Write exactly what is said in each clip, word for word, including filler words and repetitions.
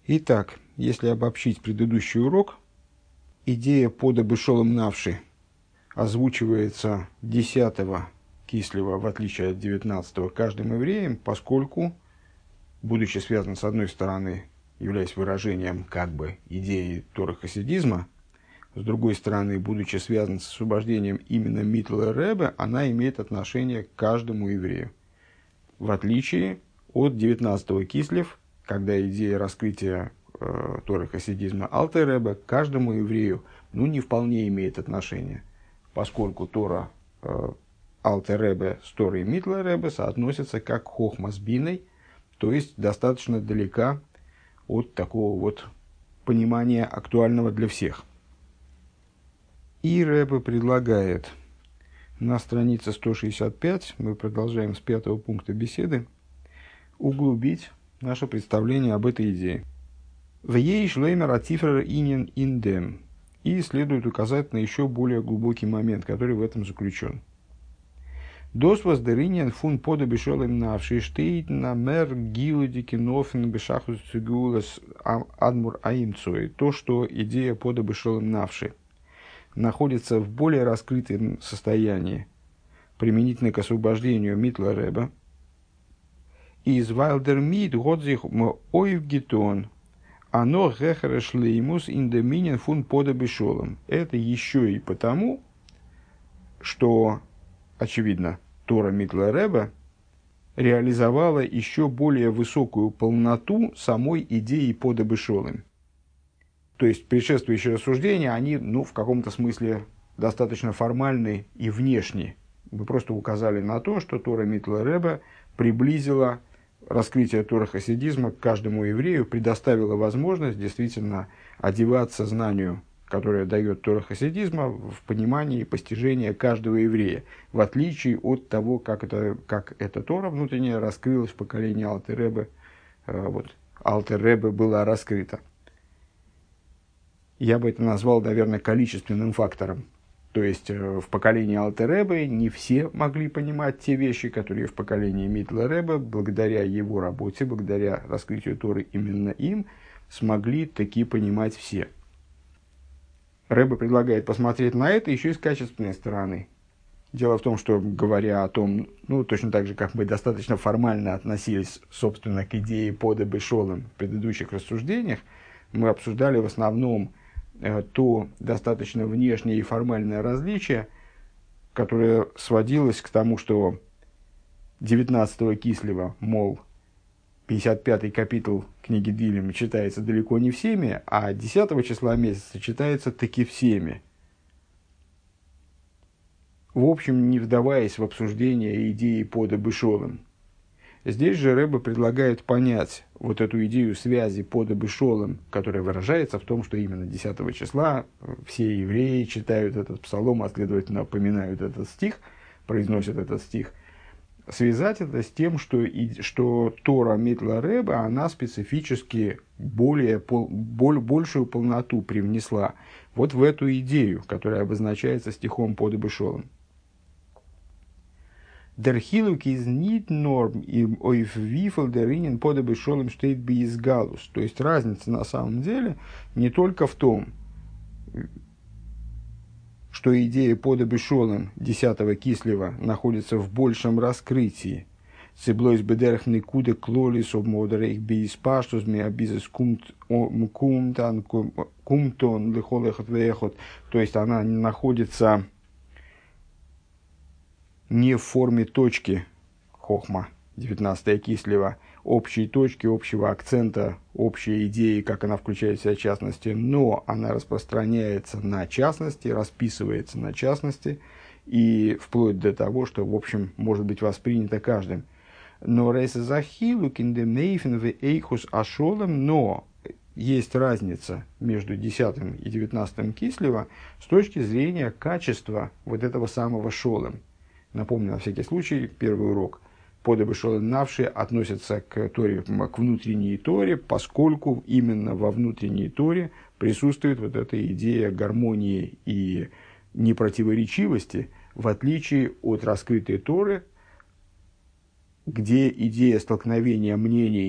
Итак, если обобщить предыдущий урок, идея пода бешолом навши озвучивается десятого кислева, в отличие от девятнадцатого, каждым евреем, поскольку, будучи связан с одной стороны, являясь выражением как бы идеи Торы хасидизма, с другой стороны, будучи связан с освобождением именно Митла Ребе, она имеет отношение к каждому еврею. В отличие от девятнадцатого кислев, когда идея раскрытия э, Торы хасидизма Алтер Ребе к каждому еврею ну, не вполне имеет отношение, поскольку Тора э, Алтер Ребе с Торой Митла Ребе соотносятся как хохма с биной, то есть достаточно далека от такого вот понимания актуального для всех. И Ребе предлагает на странице сто шестьдесят пять, мы продолжаем с пятого пункта беседы, углубить наше представление об этой идее. «Веей шлеймер атифер инин индем». И следует указать на еще более глубокий момент, который в этом заключен. «Дос воздеринен фун пода бешолем навши штейт на мер гилудики нофен бешахус цигулас адмур аимцой». То, что идея пода бешолем навши находится в более раскрытом состоянии применительно к освобождению Митла Ребе, из Вайлдер Мид Годзих Ойвгитон, оно гехарешлеймус индеминен фун пода бешолом. Это еще и потому, что, очевидно, Тора Митла Ребе реализовала еще более высокую полноту самой идеи пода бешолом. То есть предшествующие рассуждения, они ну, в каком-то смысле достаточно формальны и внешни. Мы просто указали на то, что Тора Митла Ребе приблизила раскрытие Торы хасидизма к каждому еврею, предоставила возможность действительно одеваться знанию, которое дает Тора хасидизма, в понимании и постижении каждого еврея, в отличие от того, как, это, как эта Тора внутренняя раскрылась в поколении Алтер Ребе. Вот, Алтер Ребе была раскрыта. Я бы это назвал, наверное, количественным фактором. То есть, в поколении Алтер Ребе не все могли понимать те вещи, которые в поколении Митла Ребе, благодаря его работе, благодаря раскрытию Торы именно им, смогли таки понимать все. Ребе предлагает посмотреть на это еще и с качественной стороны. Дело в том, что, говоря о том, ну, точно так же, как мы достаточно формально относились, собственно, к идее пода бешолем в предыдущих рассуждениях, мы обсуждали в основном то достаточно внешнее и формальное различие, которое сводилось к тому, что девятнадцатого кислева, мол, пятьдесят пятый капитул книги Дилем читается далеко не всеми, а десятого числа месяца читается таки всеми. В общем, не вдаваясь в обсуждение идеи пода бешолем. Здесь же Ребе предлагает понять вот эту идею связи пода бешолем, которая выражается в том, что именно десятого числа все евреи читают этот псалом, а следовательно поминают этот стих, произносят этот стих. Связать это с тем, что, и, что Тора Митла Ребе, она специфически более, пол, боль, большую полноту привнесла вот в эту идею, которая обозначается стихом пода бешолем. Der Hiluk is nicht nur im auf wie viel der Ringen пода бешолем steht без галус. То есть разница на самом деле не только в том, что идея пода бешолем десятого кислева находится в большем раскрытии. Цеблойс бедерх никуда клолис обмодерейх без паштус меа бизнес кумтан кумтон лихолехот веехот. То есть она находится не в форме точки хохма, девятнадцатое кислева, общей точки, общего акцента, общей идеи, как она включает в себя частности, но она распространяется на частности, расписывается на частности, и вплоть до того, что, в общем, может быть воспринято каждым. Но но есть разница между десятым и девятнадцатым кислева с точки зрения качества вот этого самого шолем. Напомню, на всякий случай, первый урок пода бешолем навши относится к Торе, к внутренней Торе, поскольку именно во внутренней Торе присутствует вот эта идея гармонии и непротиворечивости, в отличие от раскрытой Торы, где идея столкновения мнений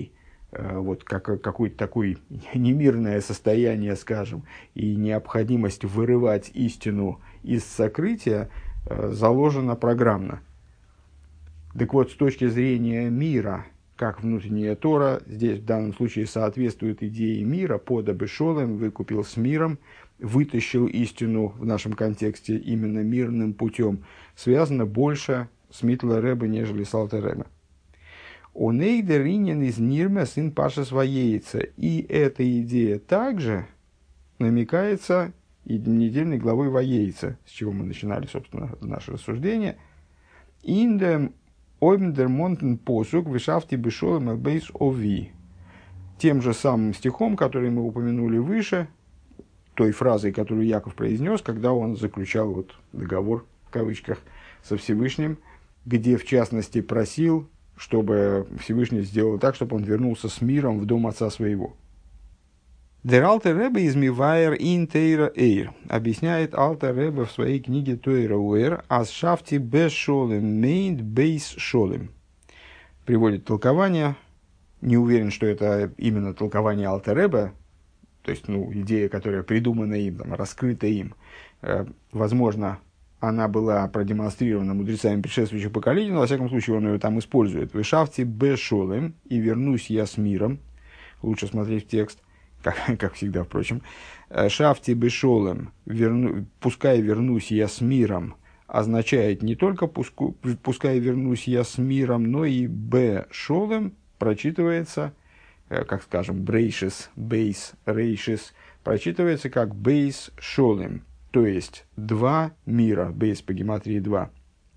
вот как, какое-то такое немирное состояние, скажем, и необходимость вырывать истину из сокрытия заложена программно. Так вот, с точки зрения мира, как внутренняя Тора, здесь в данном случае соответствует идее мира, пода бешолем, выкупил с миром, вытащил истину в нашем контексте именно мирным путем, связано больше с Митла Ребе, нежели с Алтер Ребе. Онейдер инин из Нирме сын Паша своеется. И эта идея также намекается и недельной главой Воейца, с чего мы начинали, собственно, наше рассуждение. Индем оймдер монтен посук вишафти бешолем элбейс ови. Тем же самым стихом, который мы упомянули выше, той фразой, которую Яков произнес, когда он заключал вот договор, в кавычках, со Всевышним, где, в частности, просил, чтобы Всевышний сделал так, чтобы он вернулся с миром в дом отца своего. Der Alter Rebbe из Мивайер ин Тейра Эйр объясняет Алтер Ребе в своей книге Тойра Уэр «Ас шафти бес шолем мейнт бейс шолем». Приводит толкование, не уверен, что это именно толкование Алтер Ребе, то есть ну, идея, которая придумана им, там, раскрыта им. Э, возможно, она была продемонстрирована мудрецами предшествующих поколений, но, во всяком случае, он ее там использует. «Вышафти бешолем» и «вернусь я с миром». Лучше смотреть в текст, как, как всегда, впрочем. «Шафти бешолем», верну, «пускай вернусь я с миром», означает не только пуску, «пускай вернусь я с миром», но и «бешолем» прочитывается, как скажем, «брейшис», «бейс», «рейшис», прочитывается как «бейс шолем». То есть, два мира, бейс по гематрии два.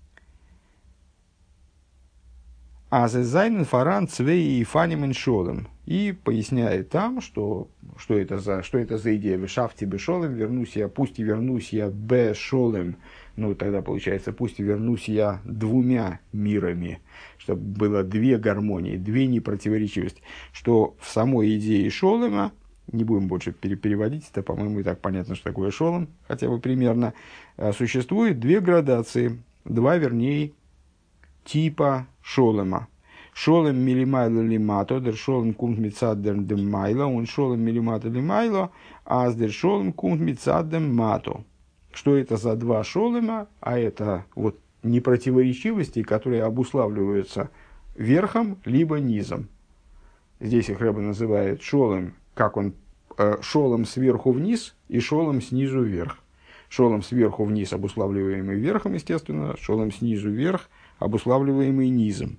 А зайнен фаран цвей и фанимен шолем. И поясняет там, что, что, это за, что это за идея. Вешафти бешолем, вернусь я, пусть и вернусь я бешолем. Ну, тогда получается, пусть и вернусь я двумя мирами. Чтобы было две гармонии, две непротиворечивости. Что в самой идее шолема, не будем больше переводить, это, по-моему, и так понятно, что такое шолом, хотя бы примерно, существует две градации, два, вернее, типа шолема. Шолем милимайло лимато, дер шолем кумт мицаддем дем майло, он шолем милимато лимайло, а дер шолем кумт мицаддем мато. Что это за два шолема? А это вот непротиворечивости, которые обуславливаются верхом либо низом. Здесь их Ребе называет шолем, как он, э, шолом сверху вниз и шолом снизу вверх. Шолом сверху вниз, обуславливаемый верхом, естественно, шолом снизу вверх, обуславливаемый низом.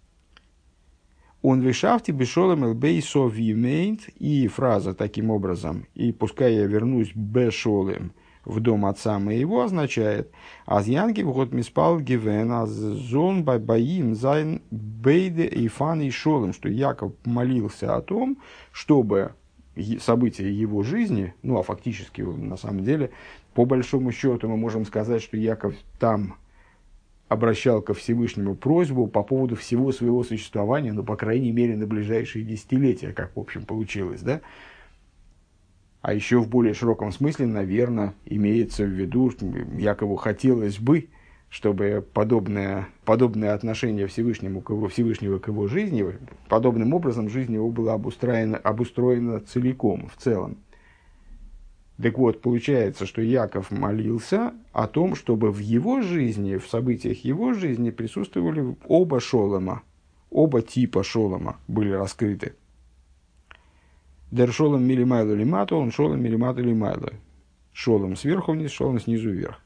Он вишафти бешолем элбей совимейнт, и фраза таким образом, и пускай я вернусь бешолем в дом отца моего, означает аз янги вход миспал гивен аз зон байбаим зайн бейде и фан и шолем, что Яков молился о том, чтобы события его жизни, ну а фактически на самом деле, по большому счету мы можем сказать, что Яков там обращал ко Всевышнему просьбу по поводу всего своего существования, ну, по крайней мере, на ближайшие десятилетия, как, в общем, получилось, да? А еще в более широком смысле, наверное, имеется в виду, что Якову хотелось бы, чтобы подобное, подобное отношение Всевышнему к его, Всевышнего к его жизни, подобным образом жизнь его была обустроена, обустроена целиком, в целом. Так вот, получается, что Яков молился о том, чтобы в его жизни, в событиях его жизни присутствовали оба шолома, оба типа шолома были раскрыты. Дер шолом милимайло лимато, он шолом милимато лимайло. Шолом сверху вниз, шолом снизу вверх.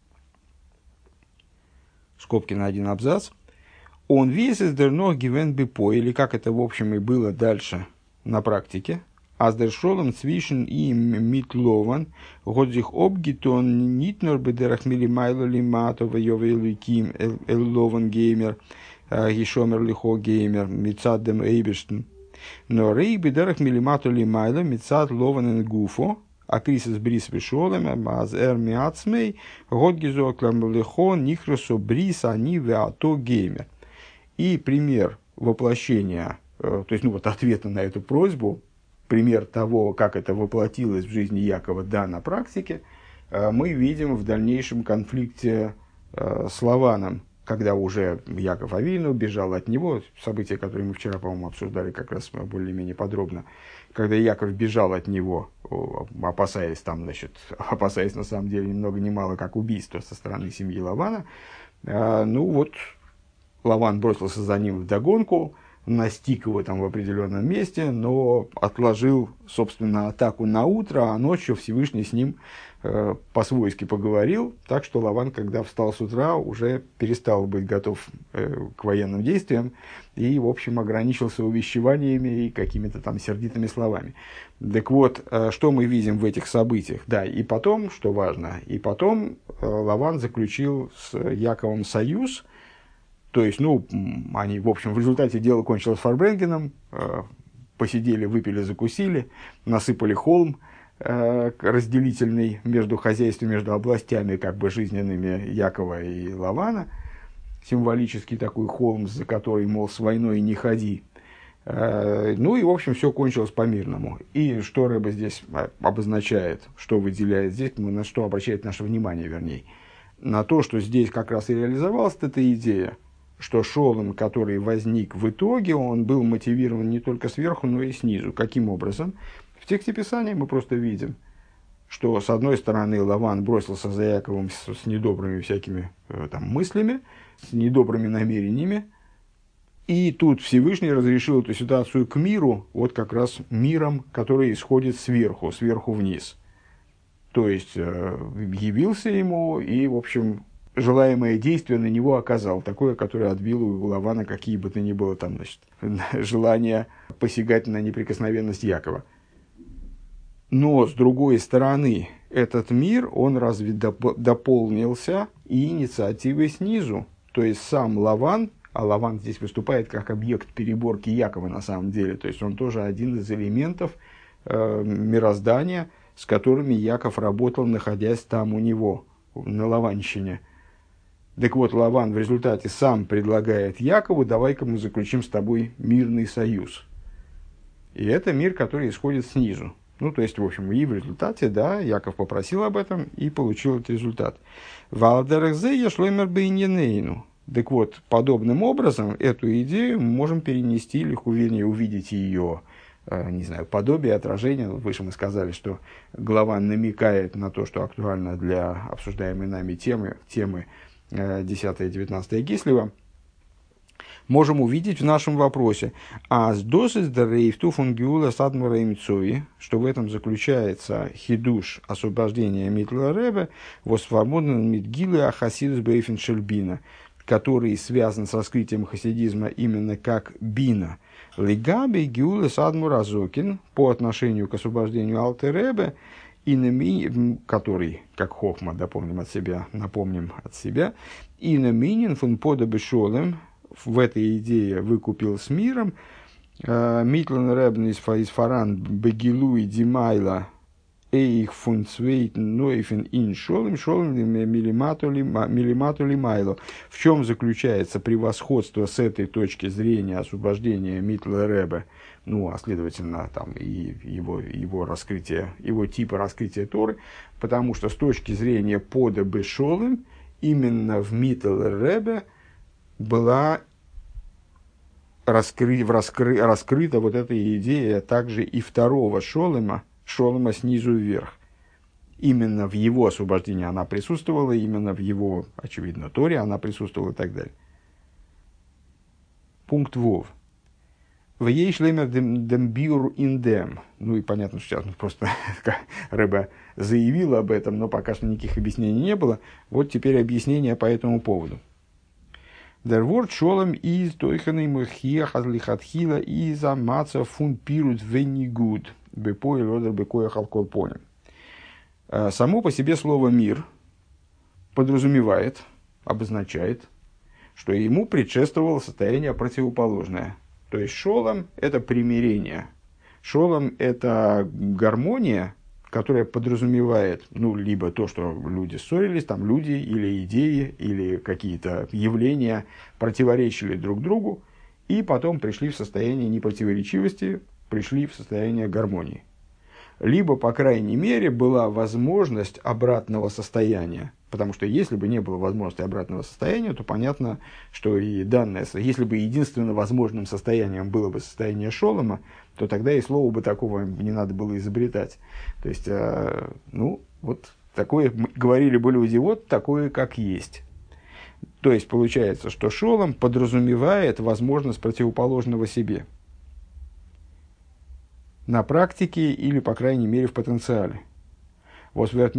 Скобки на один абзац. Он весь из дернох гивен бипо, или как это в общем и было дальше на практике. Аз дер шолом цвишен им митлован, годзих обгитон нитнор бедерах милимайло лимато, вайове луиким эллован геймер, гишомер лихо геймер, мицаддем эйбештен. Но рей бедерах милимато лимайло, мицад лован гуфо, а крисис брис вишолем, аз эр миацмей, годгизоклам лихо, нихросо брис, они веато геймер. И пример воплощения, то есть ну вот ответа на эту просьбу, пример того, как это воплотилось в жизни Якова, да, на практике, мы видим в дальнейшем конфликте с Лаваном, когда уже Яков Авину бежал от него, события, которые мы вчера, по-моему, обсуждали как раз более-менее подробно, когда Яков бежал от него, опасаясь там, значит, опасаясь на самом деле ни много ни мало как убийство со стороны семьи Лавана, ну вот Лаван бросился за ним вдогонку, настиг его там в определенном месте, но отложил, собственно, атаку на утро, а ночью Всевышний с ним э, по-свойски поговорил, так что Лаван, когда встал с утра, уже перестал быть готов э, к военным действиям и, в общем, ограничился увещеваниями и какими-то там сердитыми словами. Так вот, э, что мы видим в этих событиях? Да, и потом, что важно, и потом э, Лаван заключил с Яковом союз. То есть, ну, они, в общем, в результате дело кончилось фарбренгеном, э, посидели, выпили, закусили, насыпали холм э, разделительный между хозяйством, между областями, как бы, жизненными Якова и Лавана, символический такой холм, за который, мол, с войной не ходи. Э, ну, и, в общем, все кончилось по-мирному. И что Рэбе здесь обозначает, что выделяет здесь, на что обращает наше внимание, вернее, на то, что здесь как раз и реализовалась эта идея, что шолом, который возник в итоге, он был мотивирован не только сверху, но и снизу. Каким образом? В тексте Писания мы просто видим, что с одной стороны Лаван бросился за Яковом с, с недобрыми всякими э, там, мыслями, с недобрыми намерениями, и тут Всевышний разрешил эту ситуацию к миру, вот как раз миром, который исходит сверху, сверху вниз. То есть, э, явился ему и, в общем, желаемое действие на него оказал, такое, которое отбило у Лавана какие бы то ни было там, значит, желание посягать на неприкосновенность Якова. Но, с другой стороны, этот мир, он разве доп- дополнился и инициативой снизу. То есть, сам Лаван, а Лаван здесь выступает как объект переборки Якова на самом деле, то есть, он тоже один из элементов э, мироздания, с которыми Яков работал, находясь там у него, на Лаванщине. Так вот, Лаван в результате сам предлагает Якову: давай-ка мы заключим с тобой мирный союз. И это мир, который исходит снизу. Ну, то есть, в общем, и в результате, да, Яков попросил об этом и получил этот результат. Валдерехзе шлоймер бейненейну. Так вот, подобным образом эту идею мы можем перенести, или, вернее, увидеть ее, не знаю, подобие, отражение. Выше мы сказали, что глава намекает на то, что актуально для обсуждаемой нами темы, темы десятое-девятнадцатое Кислева, можем увидеть в нашем вопросе. А с досыс дарейфту фон гиула садмара имцуи, что в этом заключается хидуш освобождения Митла Ребе, восвободен митгилы ахасидус бейфен шельбина, который связан с раскрытием хасидизма именно как бина. Лигаби гиула садмара зокин по отношению к освобождению Алтер Ребе, который, как хохма, допомним от себя, напомним от себя, и наминин фун подобешолем, в этой идее выкупил с миром, митлен ребн из фаран бегилу и димайла эйх фун цвейтен нойфен ин шолем шолем милиматули майло. В чем заключается превосходство с этой точки зрения освобождения Митла Ребе, ну, а следовательно, там, и его, его раскрытие, его типа раскрытия Торы, потому что с точки зрения пода бешолем, именно в Митл Ребе была раскры, раскры, раскрыта вот эта идея также и второго шолема, шолема снизу вверх. Именно в его освобождении она присутствовала, именно в его, очевидно, Торе она присутствовала и так далее. Пункт Вов. В ей шлемер дембиур индем. Ну и понятно, что сейчас просто Ребе заявил об этом, но пока что никаких объяснений не было. Вот теперь объяснение по этому поводу. Der Wort шолем из тойханый махия хазлихатхила из амаца фун пирут венигуд бепой родер бекоя халкол поним. Само по себе слово «мир» подразумевает, обозначает, что ему предшествовало состояние противоположное. То есть шолом – это примирение. Шолом – это гармония, которая подразумевает, ну, либо то, что люди ссорились, там люди или идеи, или какие-то явления противоречили друг другу, и потом пришли в состояние непротиворечивости, пришли в состояние гармонии. Либо, по крайней мере, была возможность обратного состояния, Потому что если бы не было возможности обратного состояния, то понятно, что и данное, если бы единственным возможным состоянием было бы состояние шолома, то тогда и слова бы такого не надо было изобретать. То есть, э, ну, вот такое, говорили бы люди, вот такое, как есть. То есть, получается, что шолом подразумевает возможность противоположного себе. На практике или, по крайней мере, в потенциале. Вот вот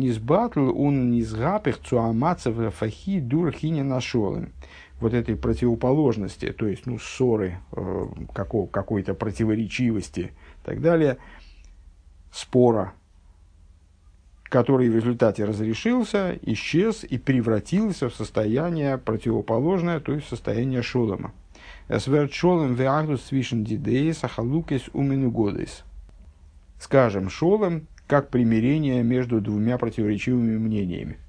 этой противоположности, то есть ну, ссоры, э, какого, какой-то противоречивости и так далее, спора, который в результате разрешился, исчез и превратился в состояние противоположное, то есть в состояние шолома. Скажем, шолом как примирение между двумя противоречивыми мнениями.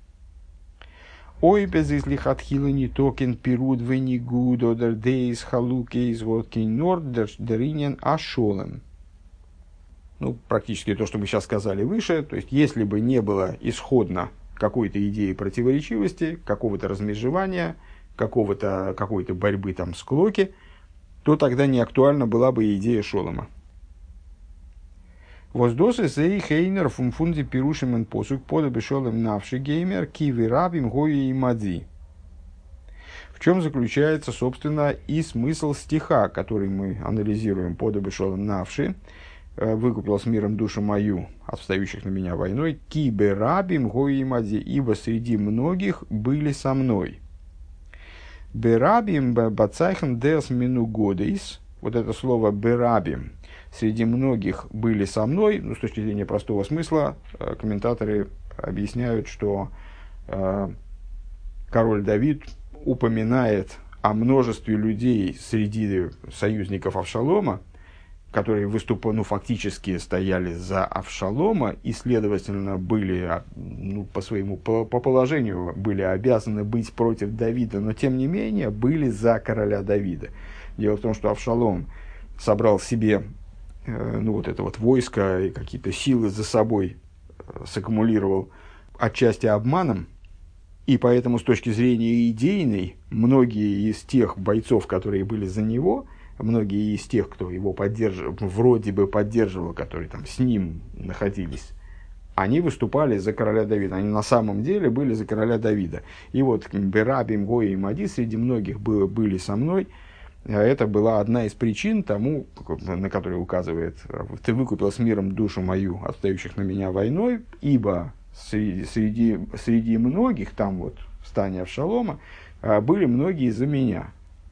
Ой, без излихатхила не токен пируд венигуд одер дейс халукейс водкин норд деринен ашолем. Ну, практически то, что мы сейчас сказали выше. То есть, если бы не было исходно какой-то идеи противоречивости, какого-то размежевания, какого-то, какой-то борьбы там, склоки, то тогда не актуальна была бы идея шолома. Воздосы сей хейнер фумфунди пирушимен посук подобе шолем навши геймер киви рабим гои и мадзи. В чем заключается, собственно, и смысл стиха, который мы анализируем подобе шолем навши, выкупил с миром душу мою от встающих на меня войной, кибе рабим гои и мадзи, ибо среди многих были со мной. Берабим бацайхан дес мину годейс, вот это слово берабим, среди многих были со мной, ну, с точки зрения простого смысла, комментаторы объясняют, что э, король Давид упоминает о множестве людей среди союзников Авшалома, которые выступали, ну, фактически стояли за Авшалома и, следовательно, были, ну, по своему по, по положению были обязаны быть против Давида, но, тем не менее, были за короля Давида. Дело в том, что Авшалом собрал себе ну, вот это вот войско и какие-то силы за собой саккумулировал отчасти обманом, и поэтому с точки зрения идейной многие из тех бойцов, которые были за него, многие из тех, кто его поддерживал, вроде бы поддерживал, которые там с ним находились, они выступали за короля Давида, они на самом деле были за короля Давида. И вот Берабим, Гои и Мади среди многих было, были со мной. Это была одна из причин тому, на которую указывает: «Ты выкупил с миром душу мою, отстающих на меня войной, ибо среди, среди, среди многих, там вот в стане Авшалома, были многие за меня».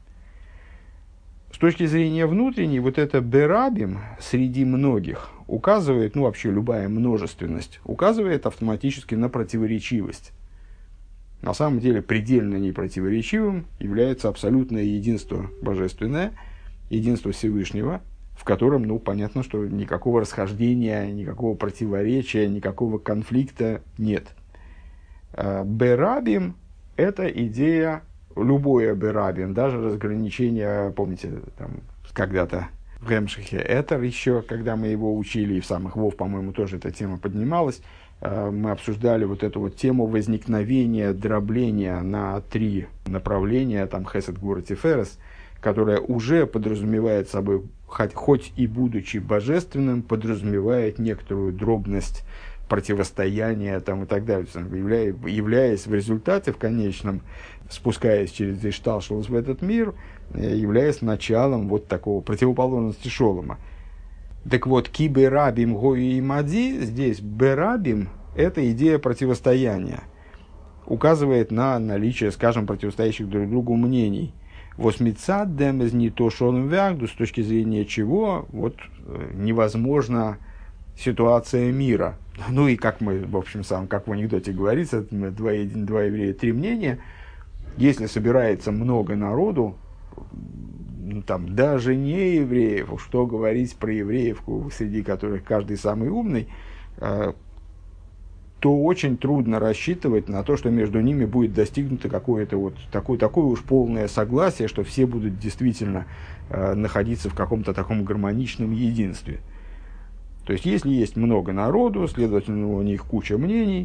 С точки зрения внутренней, вот это «берабим» среди многих указывает, ну вообще любая множественность, указывает автоматически на противоречивость. На самом деле предельно непротиворечивым является абсолютное единство божественное, единство Всевышнего, в котором, ну, понятно, что никакого расхождения, никакого противоречия, никакого конфликта нет. Берабим – это идея, любое берабим, даже разграничение, помните, там, когда-то в Ремшихе Этер еще, когда мы его учили, и в самых Вов, по-моему, тоже эта тема поднималась, мы обсуждали вот эту вот тему возникновения дробления на три направления, там Хесед, Гвура, Тиферес, которая уже подразумевает собой, хоть, хоть и будучи божественным, подразумевает некоторую дробность противостояния там, и так далее, являясь, являясь в результате, в конечном, спускаясь через Ишталшелус в этот мир, являясь началом вот такого противоположности Шолома. Так вот, ки берабим гои и мади, здесь берабим – это идея противостояния, указывает на наличие, скажем, противостоящих друг другу мнений. Восьмицад демез не то шолом вягду, с точки зрения чего вот, невозможна ситуация мира. Ну и как мы, в общем, сам, как в анекдоте говорится, два, два еврея, три мнения. Если собирается много народу, ну, там, даже не евреев, что говорить про евреев, среди которых каждый самый умный, э, то очень трудно рассчитывать на то, что между ними будет достигнуто какое-то вот такое, такое уж полное согласие, что все будут действительно э, находиться в каком-то таком гармоничном единстве. То есть, если есть много народу, следовательно, у них куча мнений,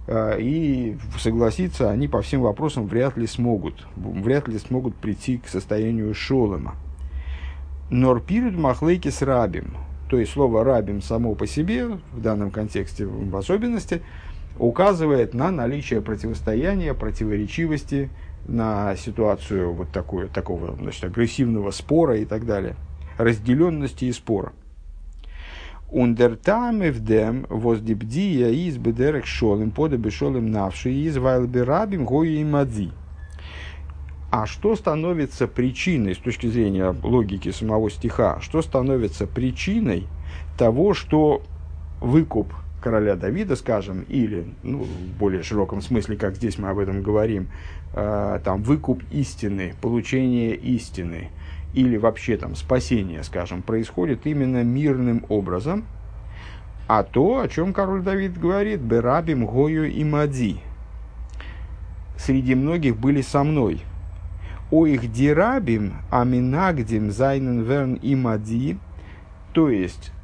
и согласиться они по всем вопросам вряд ли смогут, вряд ли смогут прийти к состоянию шолема. Норпирут махлейки с рабим, то есть слово рабим само по себе, в данном контексте в особенности, указывает на наличие противостояния, противоречивости, на ситуацию вот такую, такого, значит, агрессивного спора и так далее, разделенности и спора. Ундертам эвдем воздибдия из бедерек шолем подобе шолем навши из вайлберабим гою и мадзи. А что становится причиной, с точки зрения логики самого стиха, что становится причиной того, что выкуп короля Давида, скажем, или, ну, в более широком смысле, как здесь мы об этом говорим, э, там, выкуп истины, получение истины, или вообще там спасение, скажем, происходит именно мирным образом, а то, о чем король Давид говорит, «Берабим гою и мади», «Среди многих были со мной». «О их дирабим аминагдим зайнен верн и мади», то есть,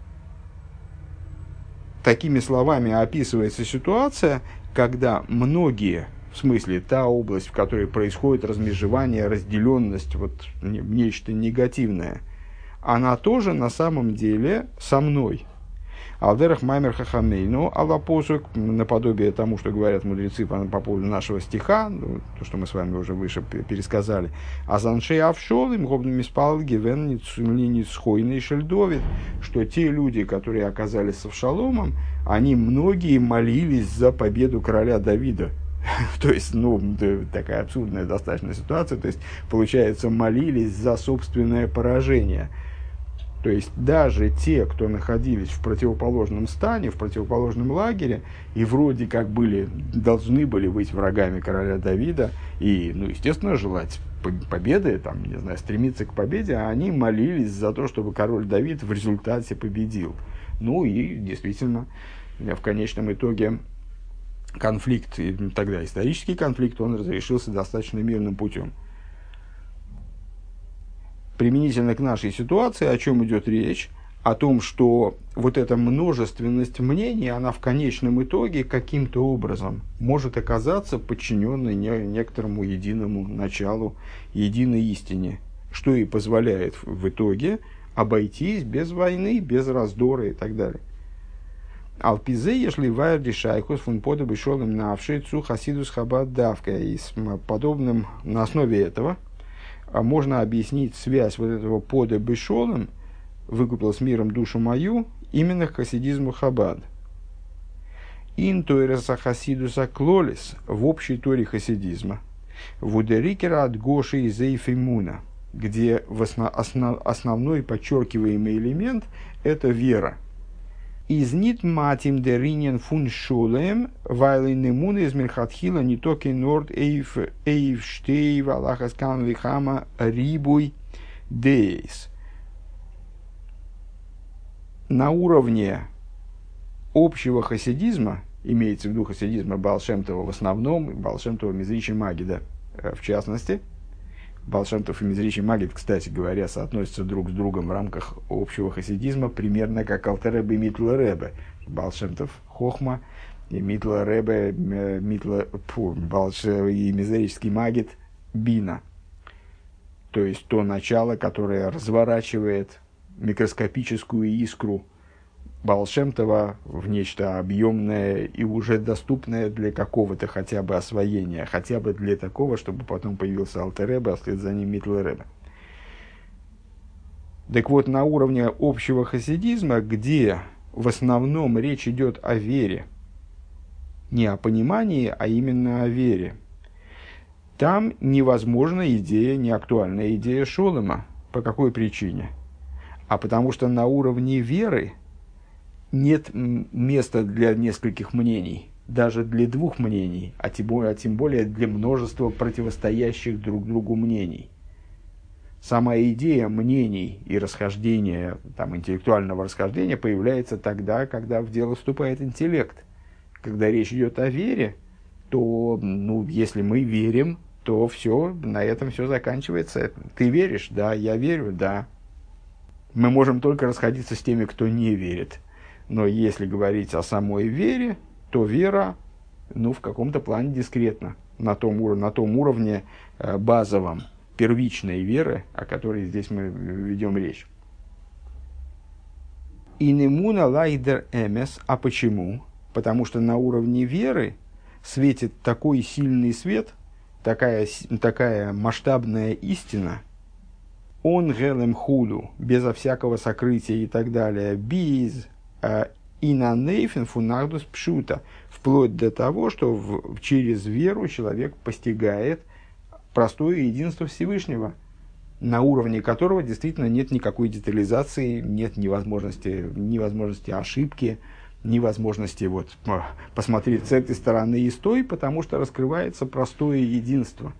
такими словами описывается ситуация, когда многие, в смысле та область, в которой происходит размежевание, разделенность, вот нечто негативное, она тоже на самом деле со мной. Алдерах маймер хахамейну аллапосук, наподобие тому, что говорят мудрецы по, по поводу нашего стиха, ну, то, что мы с вами уже выше пересказали. Азаншей авшол им гобными спалги вен ницхойный шельдовит, что те люди, которые оказались с Авшаломом, они многие молились за победу короля Давида. То есть, ну, такая абсурдная достаточно ситуация. То есть, получается, молились за собственное поражение. То есть, даже те, кто находились в противоположном стане, в противоположном лагере, и вроде как были, должны были быть врагами короля Давида, и, ну, естественно, желать победы, там, не знаю, стремиться к победе, а они молились за то, чтобы король Давид в результате победил. Ну, и действительно, в конечном итоге конфликт, и тогда исторический конфликт, он разрешился достаточно мирным путем. Применительно к нашей ситуации, о чем идет речь? О том, что вот эта множественность мнений, она в конечном итоге каким-то образом может оказаться подчиненной не, некоторому единому началу, единой истине, что и позволяет в итоге обойтись без войны, без раздора и так далее. Алпизе, если вайрди шайхус фун подобы шолем навшицу хасидус хабад давка. И с подобным, на основе этого можно объяснить связь вот этого пода бешолем, выкупил с миром душу мою, именно к хасидизму Хабад. Ин тойреса хасидуса клолис, в общей торе хасидизма, вудерикера от Гоши и Зейфимуна, где в основ, основ, основной подчеркиваемый элемент – это вера. Из нит матим деринен фун шолем, вайлин немун из мирхатхила не токи норд эйф эйф штей валахас кан вихама рибуй дейс. На уровне общего хасидизма, имеется в виду хасидизма Баал Шем Това в основном, Баал Шем Това Мизричи Магида в частности. Баал Шем Това и Мизричи Магид, кстати говоря, соотносятся друг с другом в рамках общего хасидизма, примерно как Алтер Ребе и Митла Ребе. Баал Шем Това Хохма и Митла Ребе, Митла, фу, Баал Шем и Мизрический Магид Бина. То есть то начало, которое разворачивает микроскопическую искру Баал Шем Това в нечто объемное и уже доступное для какого-то хотя бы освоения, хотя бы для такого, чтобы потом появился Алтер Ребе, а вслед за ним Митла Ребе. Так вот, на уровне общего хасидизма, где в основном речь идет о вере, не о понимании, а именно о вере, там невозможна идея, не актуальная идея шолема. По какой причине? А потому что на уровне веры нет места для нескольких мнений, даже для двух мнений, а тем более, а тем более для множества противостоящих друг другу мнений. Сама идея мнений и расхождения, там, интеллектуального расхождения появляется тогда, когда в дело вступает интеллект. Когда речь идет о вере, то, ну, если мы верим, то все, на этом все заканчивается. Ты веришь? Да. Я верю? Да. Мы можем только расходиться с теми, кто не верит. Но если говорить о самой вере, то вера ну, в каком-то плане дискретно, на том, ур- на том уровне э, базовом, первичной веры, о которой здесь мы ведем речь. Инемуна лайдер эмес. А почему? Потому что на уровне веры светит такой сильный свет, такая, такая масштабная истина, он гелем худу, безо всякого сокрытия и так далее, без инанейфен фунардус пшута, вплоть до того, что в, через веру человек постигает простое единство Всевышнего, на уровне которого действительно нет никакой детализации, нет невозможности, невозможности ошибки, невозможности вот, посмотреть с этой стороны и с той, потому что раскрывается простое единство.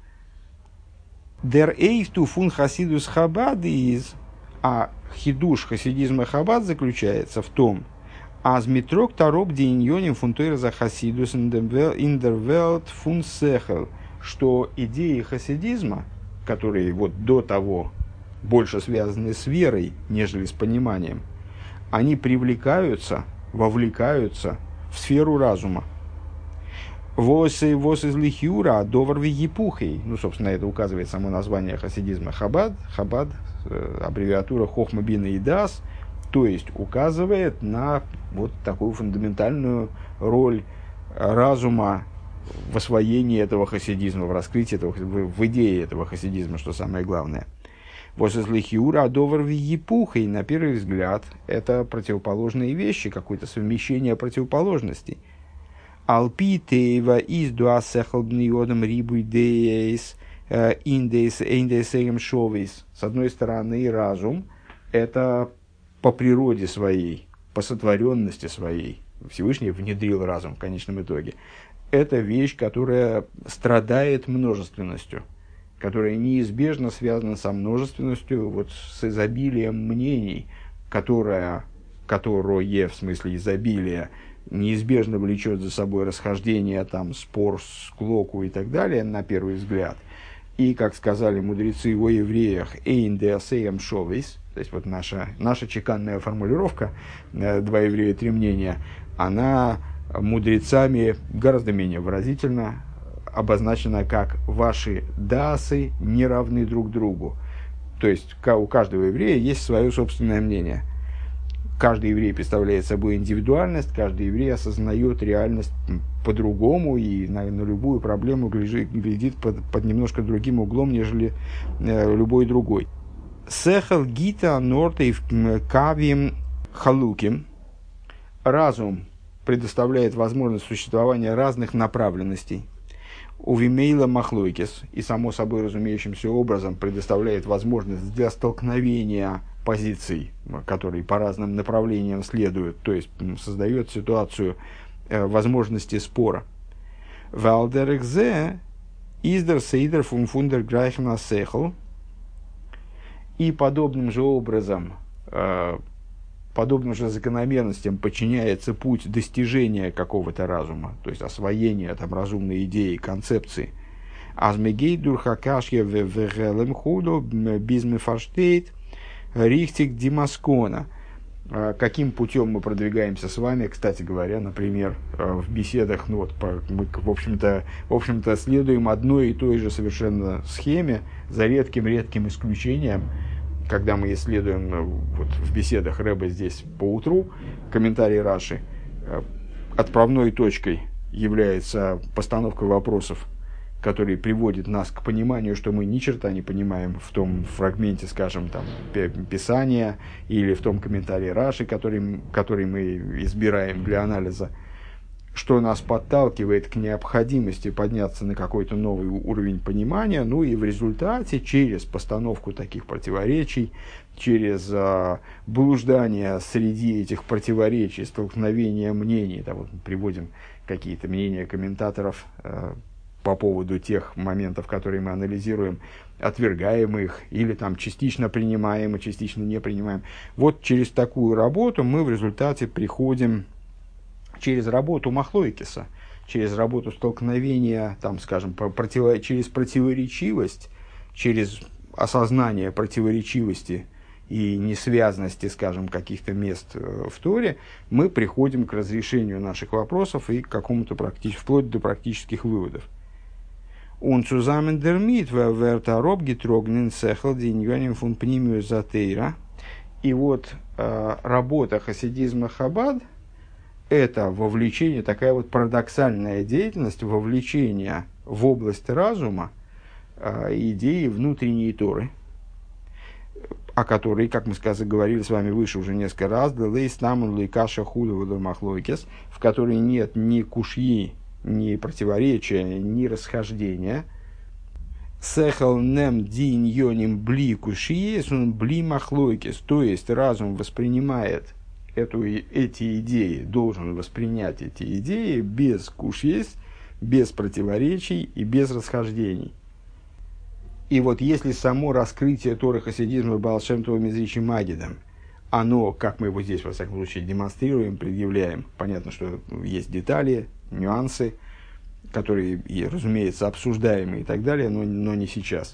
Der Eiftu фун хасидус Хабад из, а хидуш хасидизма Хабад заключается в том, аз митрок тароб дииньоним фунтуэр за хасидус индервелт фун сехел, что идеи хасидизма, которые вот до того больше связаны с верой, нежели с пониманием, они привлекаются, вовлекаются в сферу разума. Вос из лихюра, довар вегипухей. Ну, собственно, это указывает само название хасидизма Хабад. Хабад, аббревиатура Хохма Бина и Дас, то есть указывает на вот такую фундаментальную роль разума в освоении этого хасидизма, в раскрытии этого, в, в идее этого хасидизма, что самое главное. Вос из лихюра, довар вегипухей, на первый взгляд, это противоположные вещи, какое-то совмещение противоположностей. Алпитеева из дуасехалбниодом рибу идеис индейс эйндейсегем шовис. С одной стороны, разум – это по природе своей, по сотворенности своей. Всевышний внедрил разум в конечном итоге. Это вещь, которая страдает множественностью, которая неизбежно связана со множественностью, вот, с изобилием мнений, которое, которое в смысле изобилия, неизбежно влечет за собой расхождение, там, спор, склоку и так далее, на первый взгляд. И, как сказали мудрецы о евреях, «эйн де асеям шовис», то есть вот наша, наша чеканная формулировка «два еврея, три мнения», она мудрецами гораздо менее выразительно обозначена как «ваши даасы не равны друг другу». То есть у каждого еврея есть свое собственное мнение. Каждый еврей представляет собой индивидуальность, каждый еврей осознает реальность по-другому и на, на любую проблему глядит, глядит под, под немножко другим углом, нежели э, любой другой. Сехал гита нортейв кавием халуким. Разум предоставляет возможность существования разных направленностей. У вимейла махлойкис, и само собой разумеющимся образом предоставляет возможность для столкновения позиций, которые по разным направлениям следуют, то есть создает ситуацию э, возможности спора. Валдерекзе издер сейдер фунфундер грайхна сехл. И подобным же образом, э, подобным же закономерностям подчиняется путь достижения какого-то разума, то есть освоения там разумной идеи, концепции. Азмегей дурхакашья вегелем худу безмефаштейт рихтик димаскона. Каким путем мы продвигаемся с вами, кстати говоря, например, в беседах, ну вот, по, мы, в общем-то, в общем-то, следуем одной и той же совершенно схеме, за редким-редким исключением, когда мы исследуем вот, в беседах Рэбе здесь поутру, комментарий Раши, отправной точкой является постановка вопросов, который приводит нас к пониманию, что мы ни черта не понимаем в том фрагменте, скажем, там, Писания или в том комментарии Раши, который, который мы избираем для анализа, что нас подталкивает к необходимости подняться на какой-то новый уровень понимания, ну и в результате через постановку таких противоречий, через а, блуждание среди этих противоречий, столкновение мнений, да, вот мы приводим какие-то мнения комментаторов а, по поводу тех моментов, которые мы анализируем, отвергаем их или там частично принимаем и частично не принимаем. Вот через такую работу мы в результате приходим, через работу Махлойкиса, через работу столкновения, там, скажем, против, через противоречивость, через осознание противоречивости и несвязности, скажем, каких-то мест в Торе, мы приходим к разрешению наших вопросов и к какому-то практи- вплоть до практических выводов. Он zusammen damit wird Rob getrocknen Sechel den Jönim von Pnimius Затейра. И вот э, работа хасидизма Хабад – это вовлечение, такая вот парадоксальная деятельность, вовлечение в область разума э, идеи внутренней Торы, о которой, как мы сказали, говорили с вами выше уже несколько раз, в которой нет ни кушьи, ни противоречия, ни расхождения. Сехал нем дин йоним бли кушьес, он бли махлойкес, то есть разум воспринимает эту, эти идеи, должен воспринять эти идеи без кушьес, без противоречий и без расхождений. И вот если само раскрытие Торы хасидизма Баал Шем Това Мизричи Магидом, оно, как мы его здесь, во всяком случае, демонстрируем, предъявляем, понятно, что есть детали, нюансы, которые, разумеется, обсуждаемы и так далее, но, но не сейчас.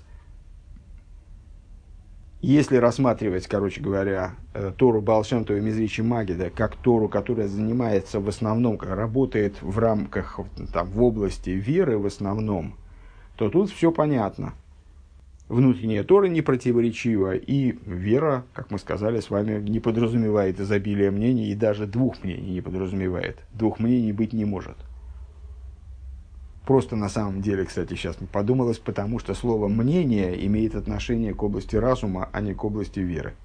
Если рассматривать, короче говоря, Тору Баал Шем Това Мизричи Магида как Тору, которая занимается в основном, работает в рамках, там, в области веры в основном, то тут все понятно. Внутренняя Тора не противоречива, и вера, как мы сказали с вами, не подразумевает изобилие мнений, и даже двух мнений не подразумевает. Двух мнений быть не может. Просто на самом деле, кстати, сейчас подумалось, потому что слово «мнение» имеет отношение к области разума, а не к области веры.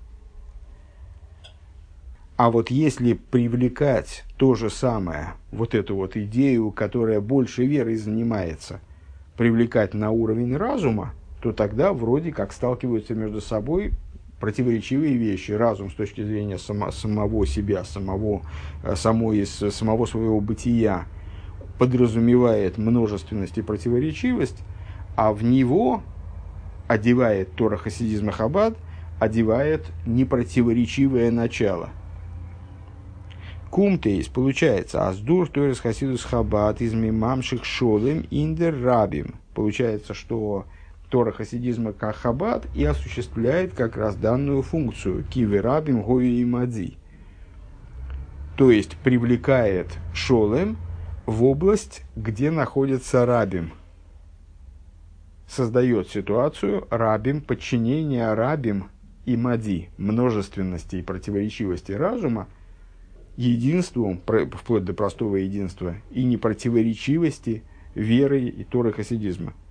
А вот если привлекать то же самое, вот эту вот идею, которая больше верой занимается, привлекать на уровень разума, то тогда вроде как сталкиваются между собой противоречивые вещи. Разум с точки зрения само, самого себя, самого, само из, самого своего бытия подразумевает множественность и противоречивость, а в него одевает Тора хасидизма Хабад, одевает непротиворечивое начало. Кумтейс, получается, аздур Торис хасидус Хабад из мимамших шолем индер рабим. Получается, что Тора хасидизма как Хабад и осуществляет как раз данную функцию кивы рабим гою и мади. То есть привлекает шолем в область, где находится рабим. Создает ситуацию рабим, подчинения рабим и мади, множественности и противоречивости разума, единству, вплоть до простого единства, и непротиворечивости веры и Торы хасидизма.